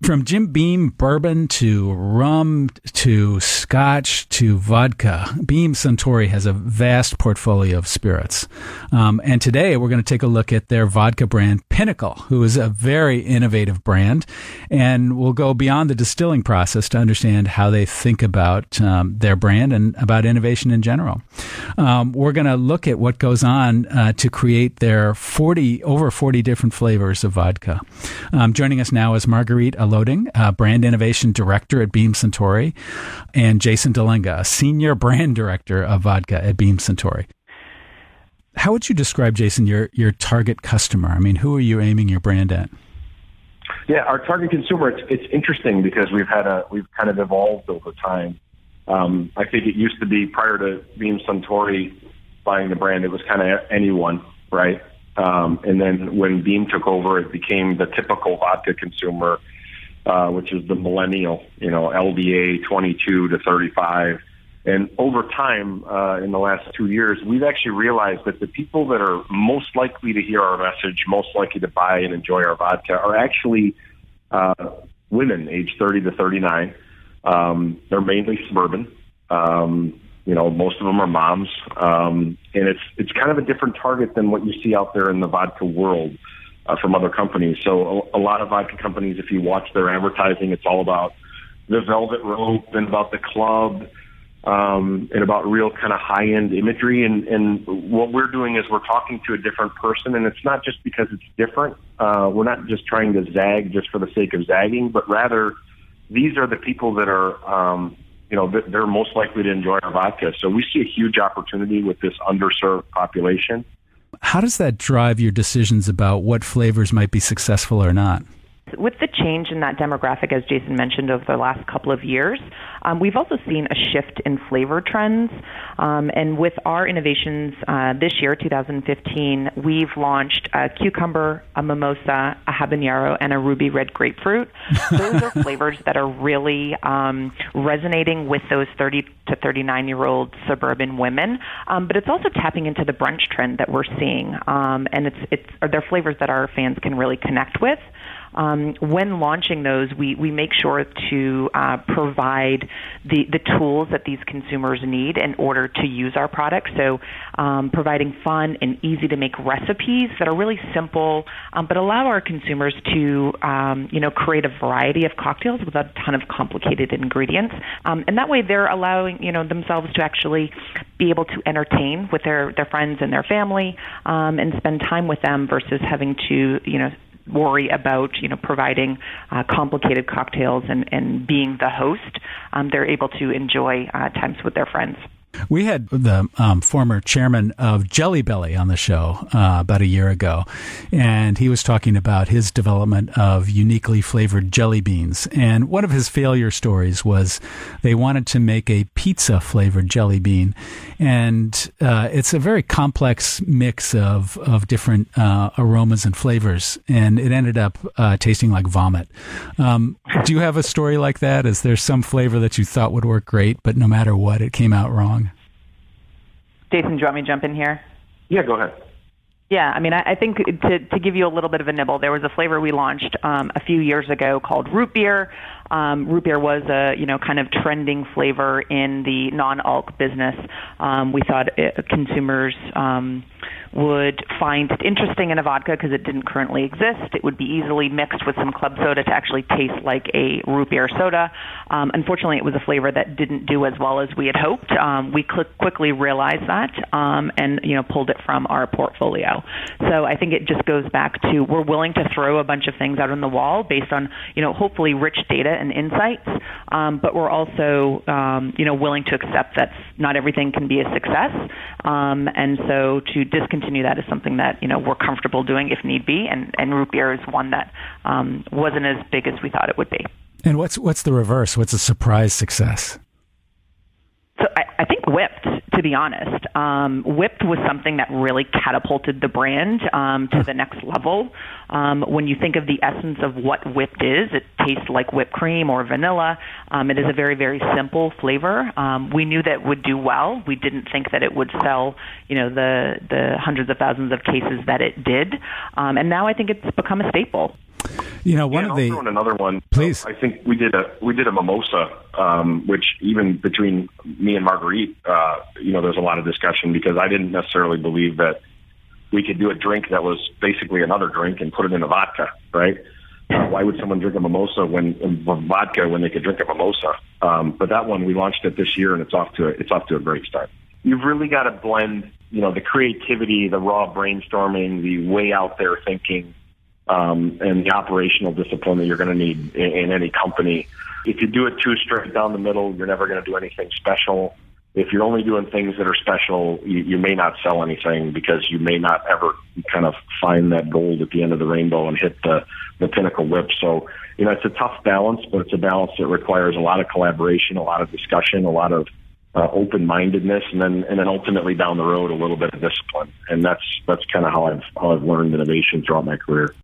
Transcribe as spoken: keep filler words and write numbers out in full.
From Jim Beam bourbon to rum to scotch to vodka, Beam Suntory has a vast portfolio of spirits. Um, and today we're going to take a look at their vodka brand, Pinnacle, who is a very innovative brand. And we'll go beyond the distilling process to understand how they think about um, their brand and about innovation in general. Um, we're going to look at what goes on uh, to create their forty over forty different flavors of vodka. Um, joining us now is Marguerite Loading, uh, Brand Innovation Director at Beam Suntory, and Jason Dalenga, Senior Brand Director of Vodka at Beam Suntory. How would you describe, Jason, your your target customer? I mean, who are you aiming your brand at? Yeah, our target consumer, it's, it's interesting because we've had a we've kind of evolved over time. Um, I think it used to be prior to Beam Suntory buying the brand, it was kind of anyone, right? Um, and then when Beam took over, it became the typical vodka consumer, Uh, which is the millennial, you know, L D A twenty-two to thirty-five. And over time, uh, in the last two years, we've actually realized that the people that are most likely to hear our message, most likely to buy and enjoy our vodka are actually uh, women aged thirty to thirty-nine. Um, they're mainly suburban. Um, you know, most of them are moms. Um, and it's it's kind of a different target than what you see out there in the vodka world. Uh, from other companies. So a, a lot of vodka companies, if you watch their advertising, it's all about the velvet rope and about the club um, and about real kind of high-end imagery. And, and what we're doing is we're talking to a different person, and it's not just because it's different. Uh, we're not just trying to zag just for the sake of zagging, but rather these are the people that are, um, you know, they're most likely to enjoy our vodka. So we see a huge opportunity with this underserved population. How does that drive your decisions about what flavors might be successful or not? With the change in that demographic, as Jason mentioned, over the last couple of years, um, we've also seen a shift in flavor trends. Um, and with our innovations uh, this year, two thousand fifteen, we've launched a cucumber, a mimosa, a habanero, and a ruby red grapefruit. Those are flavors that are really um, resonating with those thirty to thirty-nine-year-old suburban women. Um, but it's also tapping into the brunch trend that we're seeing. Um, and it's, it's they're flavors that our fans can really connect with. Um, when launching those, we, we make sure to uh, provide the, the tools that these consumers need in order to use our products. So um, providing fun and easy-to-make recipes that are really simple, um, but allow our consumers to um, you know, create a variety of cocktails without a ton of complicated ingredients. Um, and that way they're allowing you know, themselves to actually be able to entertain with their, their friends and their family um, and spend time with them versus having to, you know, worry about, you know, providing uh, complicated cocktails and, and being the host. Um, they're able to enjoy uh, times with their friends. We had the um, former chairman of Jelly Belly on the show uh, about a year ago, and he was talking about his development of uniquely flavored jelly beans. And one of his failure stories was they wanted to make a pizza-flavored jelly bean, and uh, it's a very complex mix of, of different uh, aromas and flavors, and it ended up uh, tasting like vomit. Um, do you have a story like that? Is there some flavor that you thought would work great, but no matter what, it came out wrong? Jason, do you want me to jump in here? Yeah, go ahead. Yeah, I mean, I, I think to, to give you a little bit of a nibble, there was a flavor we launched um, a few years ago called root beer. Um, root beer was a, you know, kind of trending flavor in the non-alc business. Um, we thought it, consumers um, would find it interesting in a vodka because it didn't currently exist. It would be easily mixed with some club soda to actually taste like a root beer soda. Um, unfortunately, it was a flavor that didn't do as well as we had hoped. Um, we cl- quickly realized that um, and, you know, pulled it from our portfolio. So I think it just goes back to we're willing to throw a bunch of things out on the wall based on, you know, hopefully rich data and insights, um, but we're also, um, you know, willing to accept that not everything can be a success. Um, and so to discontinue that is something that, you know, we're comfortable doing if need be. And, and root beer is one that um, wasn't as big as we thought it would be. And what's what's the reverse? What's a surprise success? So I, I think Whipped, to be honest. Um, Whipped was something that really catapulted the brand um, to the next level. Um, when you think of the essence of what Whipped is, it tastes like whipped cream or vanilla. Um, it is a very, very simple flavor. Um, we knew that it would do well. We didn't think that it would sell, you know, the, the hundreds of thousands of cases that it did. Um, and now I think it's become a staple. You know, one yeah, of the I'll throw in another one. Please. I think we did a we did a mimosa, um, which even between me and Marguerite, uh, you know, there's a lot of discussion because I didn't necessarily believe that we could do a drink that was basically another drink and put it in a vodka, right? Uh, why would someone drink a mimosa when um, vodka when they could drink a mimosa? Um, but that one we launched it this year, and it's off to a, it's off to a great start. You've really got to blend, you know, the creativity, the raw brainstorming, the way out there thinking, um, and the operational discipline that you're going to need in, in any company. If you do it too straight down the middle, you're never going to do anything special. If you're only doing things that are special, you, you may not sell anything because you may not ever kind of find that gold at the end of the rainbow and hit the, the pinnacle whip. So, you know, it's a tough balance, but it's a balance that requires a lot of collaboration, a lot of discussion, a lot of uh, open-mindedness, and then and then ultimately down the road a little bit of discipline. And that's that's kind of how I've how I've learned innovation throughout my career.